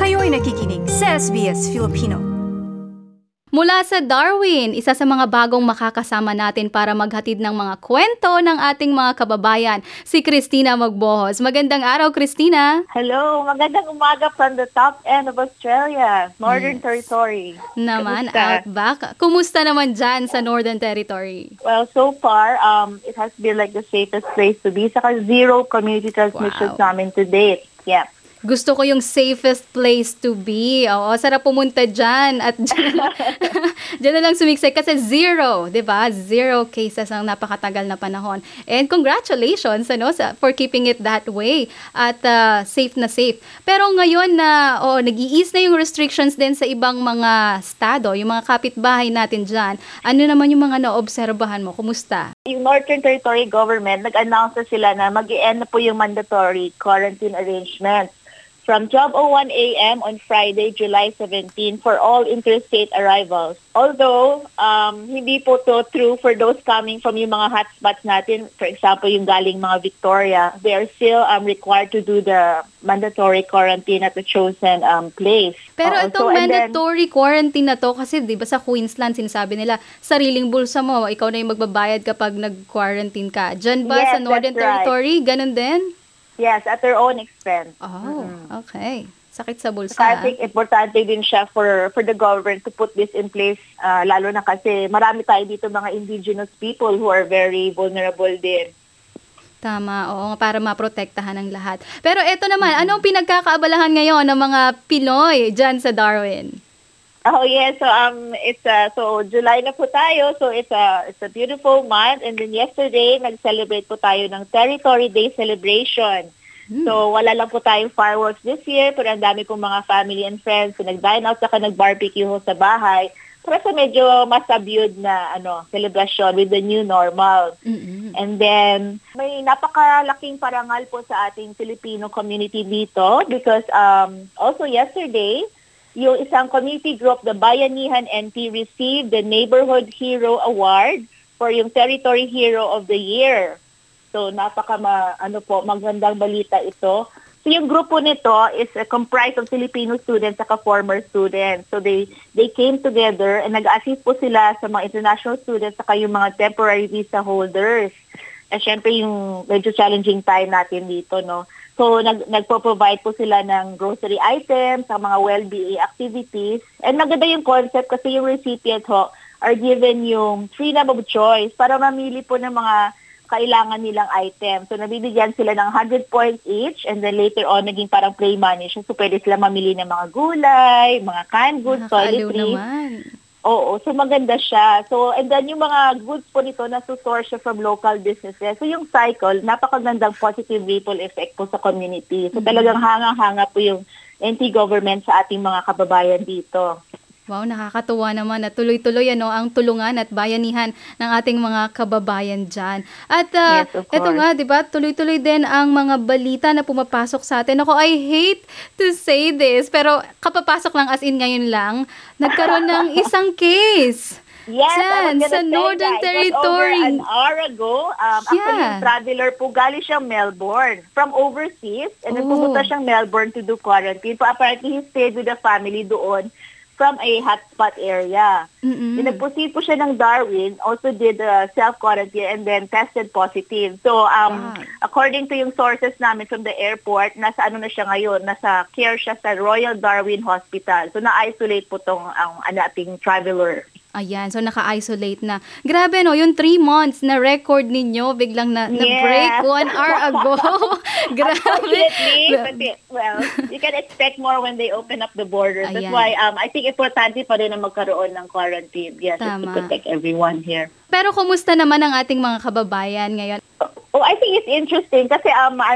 Kayo'y nakikinig sa SBS Filipino. Mula sa Darwin, isa sa mga bagong makakasama natin para maghatid ng mga kwento ng ating mga kababayan, si Christina Magbohos. Magandang araw, Christina. Hello, magandang umaga from the top end of Australia, Northern Territory. Naman, Kamusta? outback. Kumusta naman dyan sa Northern Territory? Well, so far, it has been like the safest place to be. Saka zero community transmissions namin to date. Yeah. Gusto ko yung safest place to be. Oo, sarap pumunta dyan. At dyan na lang sumiksay kasi zero, di ba? Zero cases ang napakatagal na panahon. And congratulations for keeping it that way. At safe na safe. Pero ngayon na nag-i-ease na yung restrictions din sa ibang mga estado, yung mga kapitbahay natin dyan. Ano naman yung mga naobserbahan mo? Kumusta? Yung Northern Territory government, nag-announce na sila na mag-i-end na po yung mandatory quarantine arrangements from 12:01 a.m. on Friday, July 17 for all interstate arrivals. Although, hindi po to true for those coming from yung mga hotspots natin. For example, yung galing mga Victoria, they are still required to do the mandatory quarantine at the chosen place. Pero itong mandatory quarantine na to, kasi di ba sa Queensland, sinasabi nila, sariling bulsa mo, ikaw na yung magbabayad kapag nag-quarantine ka. Diyan ba sa Northern Territory, ganun din? Yes, at their own expense. Oh, okay. Sakit sa bulsa. So I think importante din siya for the government to put this in place, lalo na kasi marami tayo dito mga indigenous people who are very vulnerable din. Tama, oo, para maprotektahan ang lahat. Pero eto naman, anong pinagkakaabalahan ngayon ng mga Pinoy dyan sa Darwin? Oh yes, so so July na po tayo, so it's a beautiful month, and then yesterday nag-celebrate po tayo ng Territory Day celebration. So wala lang po tayong fireworks this year, pero ang dami kong mga family and friends so nag-dine out saka nag-barbecue ho sa bahay. Para sa medyo mas subdued na celebration with the new normal. And then may napakalaking parangal po sa ating Filipino community dito because also yesterday yung isang community group, the Bayanihan NT, received the Neighborhood Hero Award for yung Territory Hero of the Year. So, magandang balita ito. So, yung grupo nito is comprised of Filipino students at former students. So, they came together and nag-assist po sila sa mga international students at yung mga temporary visa holders. At syempre, yung medyo challenging time natin dito, no? So, nagpo-provide po sila ng grocery items, sa mga well-being activities. And maganda yung concept kasi yung recipient are given yung freedom of choice para mamili po ng mga kailangan nilang items. So, nabibigyan sila ng 100 points each and then later on, naging parang play money siya. So, pwede sila mamili ng mga gulay, mga canned goods, toiletries. Oo, so maganda siya. So, and then yung mga goods po nito nasusource siya from local businesses. So, yung cycle, napakagandang positive ripple effect po sa community. So, talagang hanga-hanga po yung NT government sa ating mga kababayan dito. Wow, nakakatuwa naman na tuloy-tuloy ang tulungan at bayanihan ng ating mga kababayan dyan. At ito nga, di ba, tuloy-tuloy din ang mga balita na pumapasok sa atin. Ako, I hate to say this, pero kapapasok lang as in ngayon lang, nagkaroon ng isang case. Yes, dyan, sa Northern Territory. It was over an hour ago. Actually, yung traveler po, galing siyang Melbourne from overseas. And then pumunta siyang Melbourne to do quarantine. So apparently, he stayed with the family doon from a hotspot area. Nag-proceed po siya ng Darwin, also did self-quarantine and then tested positive. So, according to yung sources namin from the airport, nasa na siya ngayon? Nasa care siya sa Royal Darwin Hospital. So, na-isolate po tong ating traveler. Ayan, so naka-isolate na. Grabe yung 3 months na record ninyo, biglang na-break 1 hour ago. Grabe. Unfortunately, well, you can expect more when they open up the borders. That's why I think importante pa rin na magkaroon ng quarantine. Yes, to protect everyone here. Pero kumusta naman ang ating mga kababayan ngayon? Oh, I think it's interesting kasi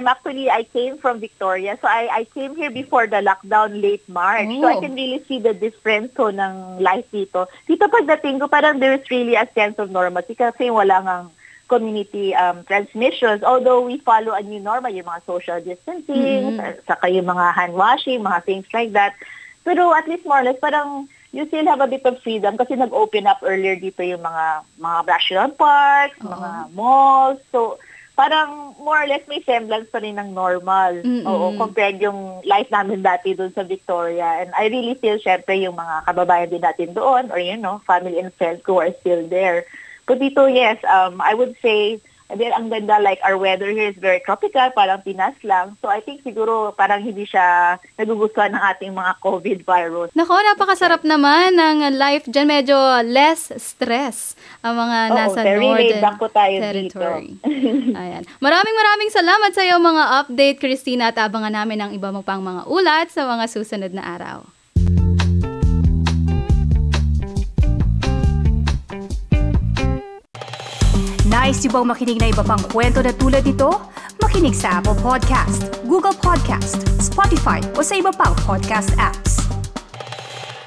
I came from Victoria. So I came here before the lockdown late March. So I can really see the difference ng life dito. Dito pagdating ko, parang there's really a sense of normalcy kasi wala ngang community transmissions. Although we follow a new normal, yung mga social distancing, saka yung mga hand washing, mga things like that. Pero at least more or less, parang you still have a bit of freedom kasi nag-open up earlier dito yung mga national parks, mga malls. So, parang more or less may semblance pa rin ng normal. Oo, compared yung life namin dati doon sa Victoria. And I really feel, syempre, yung mga kababayan din natin doon or, family and friends who are still there. But dito, yes, I would say, ang ganda, like, our weather here is very tropical, parang Pinas lang. So, I think siguro parang hindi siya nagugustuhan ng ating mga COVID virus. Nako, napakasarap naman ng life dyan. Medyo less stress ang mga nasa very laid northern back po tayo territory. dito. Ayan. Maraming salamat sa iyo mga update, Christina, at abangan namin ang iba mo pang mga ulat sa mga susunod na araw. Nice yung bang makinig na iba pang kwento na tulad ito? Makinig sa Apple Podcast, Google Podcast, Spotify o sa iba pang podcast apps.